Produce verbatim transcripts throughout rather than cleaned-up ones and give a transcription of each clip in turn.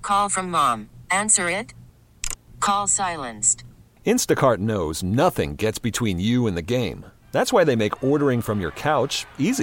Call from mom. Answer it. Call silenced. Instacart knows nothing gets between you and the game. That's why they make ordering from your couch easy.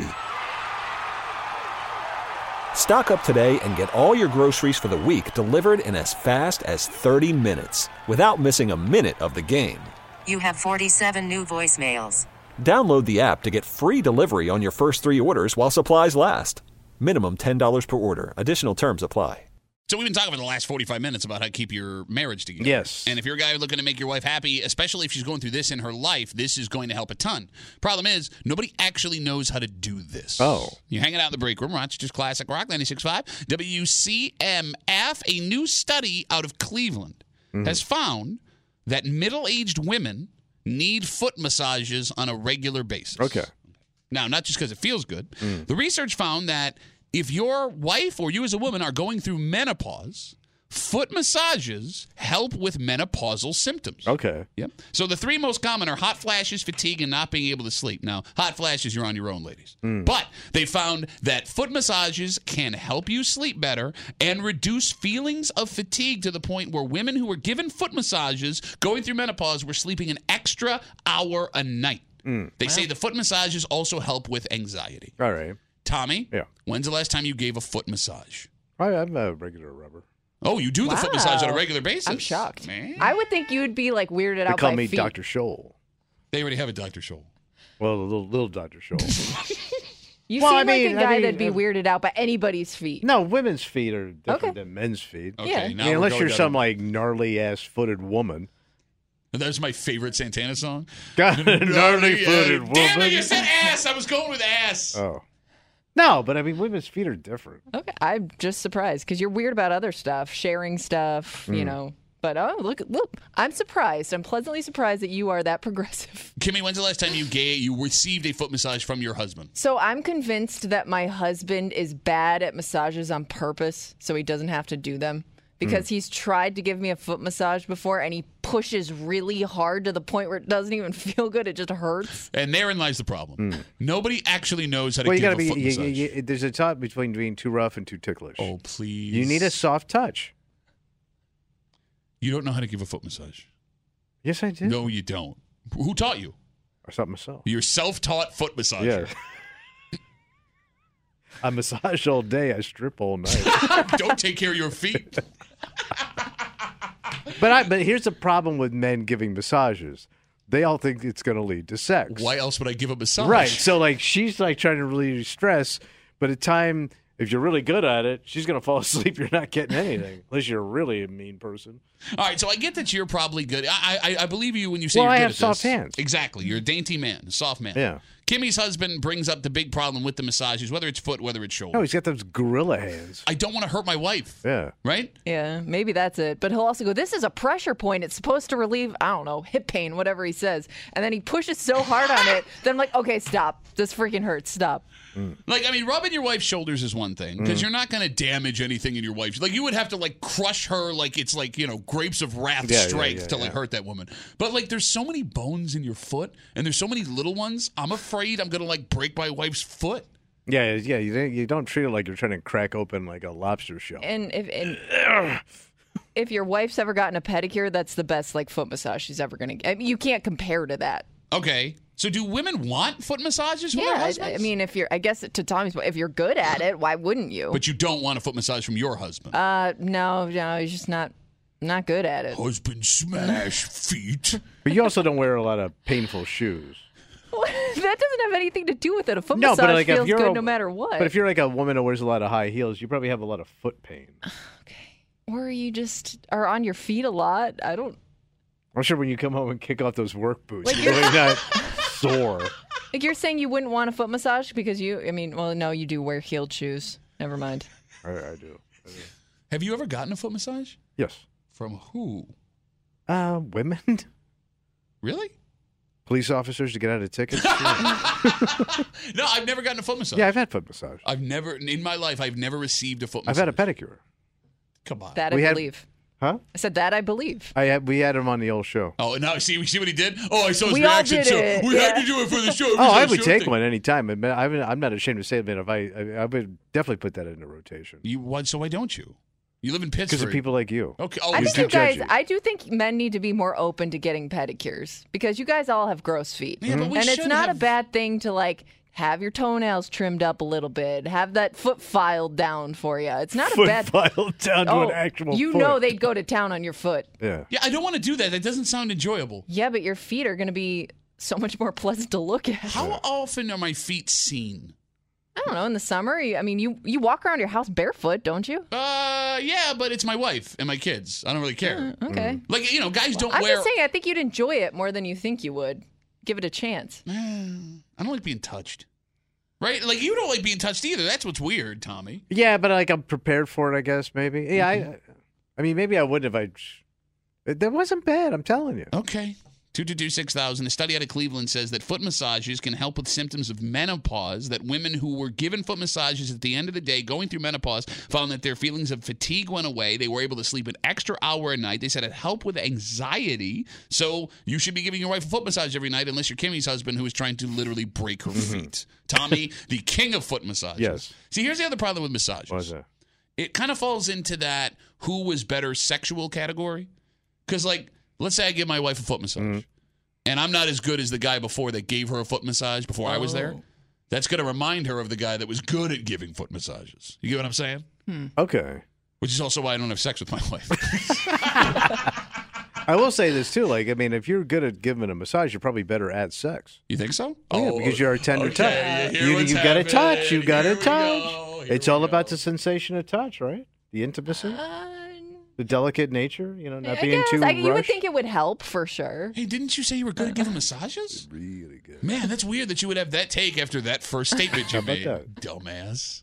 Stock up today and get all your groceries for the week delivered in as fast as thirty minutes without missing a minute of the game. You have forty-seven new voicemails. Download the app to get free delivery on your first three orders while supplies last. Minimum ten dollars per order. Additional terms apply. So we've been talking for the last forty-five minutes about how to keep your marriage together. Yes. And if you're a guy looking to make your wife happy, especially if she's going through this in her life, this is going to help a ton. Problem is, nobody actually knows how to do this. Oh. You're hanging out in the break room, Rochester's Classic Rock, ninety-six point five. W C M F, a new study out of Cleveland, mm. has found that middle-aged women need foot massages on a regular basis. Okay. Now, not just because it feels good. Mm. The research found that if your wife or you as a woman are going through menopause, foot massages help with menopausal symptoms. Okay. Yep. So the three most common are hot flashes, fatigue, and not being able to sleep. Now, hot flashes, you're on your own, ladies. Mm. But they found that foot massages can help you sleep better and reduce feelings of fatigue to the point where women who were given foot massages going through menopause were sleeping an extra hour a night. Mm. They say the foot massages also help with anxiety. All right. Tommy, yeah. When's the last time you gave a foot massage? I, I'm a regular rubber. Oh, you do wow. the foot massage on a regular basis? I'm shocked. Man. I would think you would be like weirded they out call by me feet. Doctor Scholl. They already have a Doctor Scholl. Well, a little, little Doctor Scholl. You well, seem I mean, like a guy I mean, that'd be uh, weirded out by anybody's feet. No, women's feet are different Okay. than men's feet. Okay, Yeah. now I mean, we're unless going you're down- some like gnarly ass footed woman. That's my favorite Santana song. Got a gnarly footed woman. Damn it, you said ass. I was going with ass. Oh. No, but I mean, women's feet are different. Okay, I'm just surprised because you're weird about other stuff, sharing stuff, you Mm. know. But oh, look, look, I'm surprised. I'm pleasantly surprised that you are that progressive. Kimmy, when's the last time you gave, you received a foot massage from your husband? So I'm convinced that my husband is bad at massages on purpose, so he doesn't have to do them. Because he's tried to give me a foot massage before, and he pushes really hard to the point where it doesn't even feel good. It just hurts. And therein lies the problem. Nobody actually knows how to Well, you give gotta a be. foot You, massage. you, you, there's a top between being too rough and too ticklish. Oh, please. You need a soft touch. You don't know how to give a foot massage. Yes, I do. No, you don't. Who taught you? I taught myself. You're self-taught foot massager. Yeah. I massage all day. I strip all night. Don't take care of your feet. But I. But here's the problem with men giving massages. They all think it's going to lead to sex. Why else would I give a massage? Right. So like she's like trying to relieve stress, but at time if you're really good at it, she's going to fall asleep. You're not getting anything unless you're really a mean person. All right, so I get that you're probably good. I I, I believe you when you say Well, you're I good have at soft this. hands. Exactly. You're a dainty man, a soft man. Yeah. Kimmy's husband brings up the big problem with the massages, whether it's foot, whether it's shoulder. No, he's got those gorilla hands. I don't want to hurt my wife. Yeah. Right? Yeah, maybe that's it. But he'll also go, this is a pressure point. It's supposed to relieve, I don't know, hip pain, whatever he says. And then he pushes so hard on it that I'm like, okay, stop. This freaking hurts. Stop. Mm. Like, I mean, rubbing your wife's shoulders is one thing because mm. you're not going to damage anything in your wife's. Like, you would have to, like, crush her like it's, like, you know, grapes of wrath yeah, strength yeah, yeah, to, like, yeah. hurt that woman. But, like, there's so many bones in your foot and there's so many little ones. I'm afraid I'm going to, like, break my wife's foot. Yeah, yeah. You don't, you don't treat it like you're trying to crack open, like, a lobster shell. And if and if your wife's ever gotten a pedicure, that's the best, like, foot massage she's ever going to get. I mean, you can't compare to that. Okay. So do women want foot massages from yeah, their I, husbands? I mean, if you're, I guess to Tommy's point, if you're good at it, why wouldn't you? But you don't want a foot massage from your husband. Uh, no, no, he's just not, not good at it. Husband smash feet. But you also don't wear a lot of painful shoes. that doesn't have anything to do with it. A foot No, massage but like if feels you're good a, no matter what. But if you're like a woman who wears a lot of high heels, you probably have a lot of foot pain. Okay. Or you just are on your feet a lot. I don't. I'm sure when you come home and kick off those work boots, Like you're you're- really not sore. Like you're saying you wouldn't want a foot massage because you, I mean, well, no, you do wear heeled shoes. Never mind. I, I do. I do. Have you ever gotten a foot massage? Yes. From who? Uh, women? Really? Police officers to get out of tickets? No, I've never gotten a foot massage. Yeah, I've had foot massage. I've never, in my life, I've never received a foot I've massage. had a pedicure. Come on. That We I had- believe. Huh? I said that I believe. I had, we had him on the old show. Oh, and now see, we see what he did. Oh, I saw his We all reaction. did So it, we yeah. had to do it for the show. Oh, I It was a would show take thing. one anytime. But I'm I'm not ashamed to say it, man. If I, I, I would definitely put that into rotation. You what? So why don't you? You live in Pittsburgh. Because of people like you. Okay. Oh, I is think that- you guys. judgy. I do think men need to be more open to getting pedicures because you guys all have gross feet, Yeah, but we and it's should not have- a bad thing to like have your toenails trimmed up a little bit, have that foot filed down for you. It's not Foot a bad. filed down to oh, an actual you foot. know they'd go to town on your foot. Yeah. Yeah, I don't want to do that. That doesn't sound enjoyable. Yeah, but your feet are going to be so much more pleasant to look at. How often are my feet seen? I don't know. In the summer, you, I mean, you you walk around your house barefoot, don't you? Uh, yeah, but it's my wife and my kids. I don't really care. Okay. Like, you know, guys don't I'm wear. just saying, I think you'd enjoy it more than you think you would. Give it a chance. I don't like being touched. Right? Like, you don't like being touched either. That's what's weird, Tommy. Yeah, but like I'm prepared for it, I guess, maybe. Yeah, Mm-hmm. I I mean, maybe I wouldn't if I... It, that wasn't bad, I'm telling you. Okay. two two two six thousand. A study out of Cleveland says that foot massages can help with symptoms of menopause, that women who were given foot massages at the end of the day going through menopause found that their feelings of fatigue went away. They were able to sleep an extra hour a night. They said it helped with anxiety. So you should be giving your wife a foot massage every night unless you're Kimmy's husband who is trying to literally break her feet. Tommy, the king of foot massages. Yes. See, here's the other problem with massages. What was that? It kind of falls into that who was better sexual category. Because, like, let's say I give my wife a foot massage, Mm-hmm. and I'm not as good as the guy before that gave her a foot massage before I was there. That's going to remind her of the guy that was good at giving foot massages. You get what I'm saying? Okay. Which is also why I don't have sex with my wife. I will say this, too. Like, I mean, if you're good at giving a massage, you're probably better at sex. You think so? Yeah, because you're a tender okay, touch. you hear You, what's you got to touch. happening. You got to Here we touch. go. Here It's we all go. about the sensation of touch, right? The intimacy, Uh, the delicate nature, you know, not I being guess too I, rushed. you would think it would help for sure. Hey, didn't you say you were good at giving massages? Really good. Man, that's weird that you would have that take after that first statement you How about made. that? Dumbass.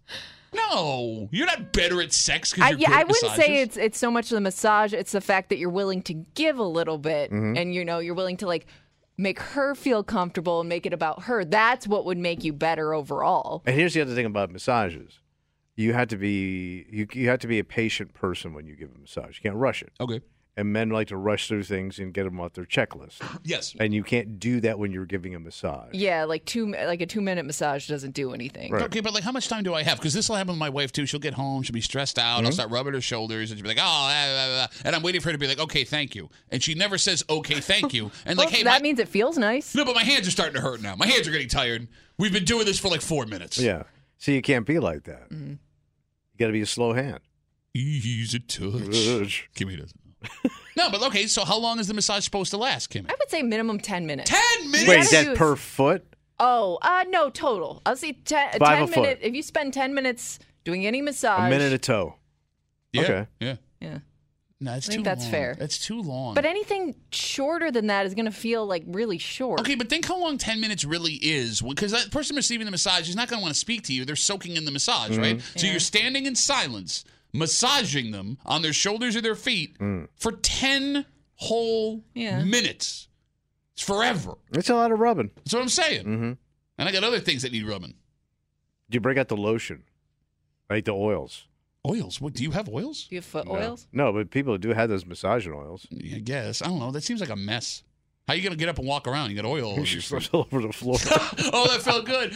No, you're not better at sex because I, you're yeah, good at I wouldn't massages. say it's it's so much the massage. It's the fact that you're willing to give a little bit, Mm-hmm. and you know you're willing to like make her feel comfortable and make it about her. That's what would make you better overall. And here's the other thing about massages. You have to be you you have to be a patient person when you give a massage. You can't rush it. Okay. And men like to rush through things and get them off their checklist. Yes. And you can't do that when you're giving a massage. Yeah, like two like a two minute massage doesn't do anything. Right. Okay, but like, how much time do I have? Because this will happen with my wife too. She'll get home, she'll be stressed out. Mm-hmm. I'll start rubbing her shoulders, and she'll be like, "Oh," blah, blah, blah. And I'm waiting for her to be like, "Okay, thank you," and she never says, "Okay, thank you." And like, Well, hey, that my- means it feels nice. no, but my hands are starting to hurt now. My hands are getting tired. We've been doing this for like four minutes. Yeah. So you can't be like that. Mm-hmm. You got to be a slow hand. Easy touch. Ugh. Kimmy doesn't know. No, but okay. So how long is the massage supposed to last, Kimmy? I would say minimum ten minutes. Ten minutes. Wait, gotta is that use- per foot? Oh, uh, no, total. I'll say ten, Five ten a foot. minutes. If you spend ten minutes doing any massage, A minute a toe. Yeah. Okay. Yeah. yeah. No, that's I think too that's long. fair. That's too long. But anything shorter than that is going to feel like really short. Okay, but think how long ten minutes really is. Because that person receiving the massage is not going to want to speak to you. They're soaking in the massage, right? So you're standing in silence, massaging them on their shoulders or their feet for ten whole Yeah. minutes. It's forever. It's a lot of rubbing. That's what I'm saying. Mm-hmm. And I got other things that need rubbing. Do you break out the lotion? Right, the oils. Oils. What, do you have oils? Do you have foot No. oils? No, but people do have those massaging oils. I guess. I don't know. That seems like a mess. How you going to get up and walk around? You got oil all over your Just feet. all over the floor. Oh, that felt good.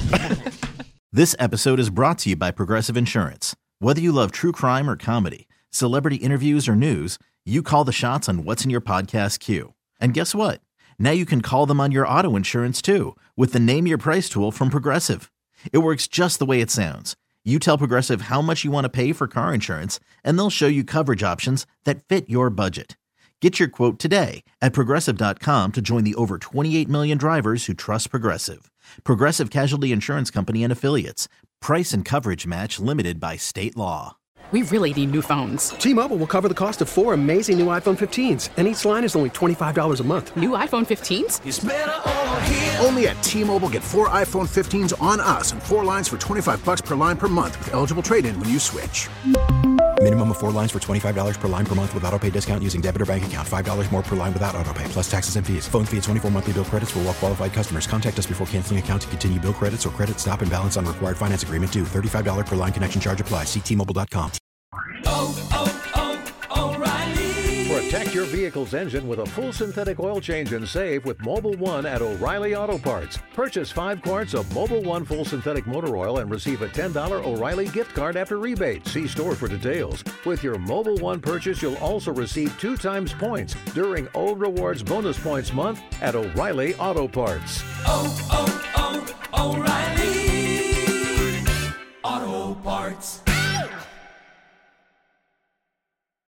This episode is brought to you by Progressive Insurance. Whether you love true crime or comedy, celebrity interviews or news, you call the shots on what's in your podcast queue. And guess what? Now you can call them on your auto insurance too with the Name Your Price tool from Progressive. It works just the way it sounds. You tell Progressive how much you want to pay for car insurance, and they'll show you coverage options that fit your budget. Get your quote today at Progressive dot com to join the over twenty-eight million drivers who trust Progressive. Progressive Casualty Insurance Company and Affiliates. Price and coverage match limited by state law. We really need new phones. T-Mobile will cover the cost of four amazing new iPhone fifteens, and each line is only twenty-five dollars a month. New iPhone fifteens? Only at T-Mobile, get four iPhone fifteens on us and four lines for twenty-five bucks per line per month with eligible trade-in when you switch. Minimum of four lines for twenty-five dollars per line per month with autopay discount using debit or bank account. five dollars more per line without autopay, plus taxes and fees. Phone fee at twenty-four monthly bill credits for well-qualified customers. Contact us before canceling account to continue bill credits or credit stop and balance on required finance agreement due. thirty-five dollars per line connection charge applies. See T Mobile dot com. Oh, oh, oh, O'Reilly. Protect your vehicle's engine with a full synthetic oil change and save with Mobil one at O'Reilly Auto Parts. Purchase five quarts of Mobil one full synthetic motor oil and receive a ten dollars O'Reilly gift card after rebate. See store for details. With your Mobil one purchase, you'll also receive two times points during O Rewards Bonus Points Month at O'Reilly Auto Parts. Oh, oh, oh, O'Reilly Auto Parts.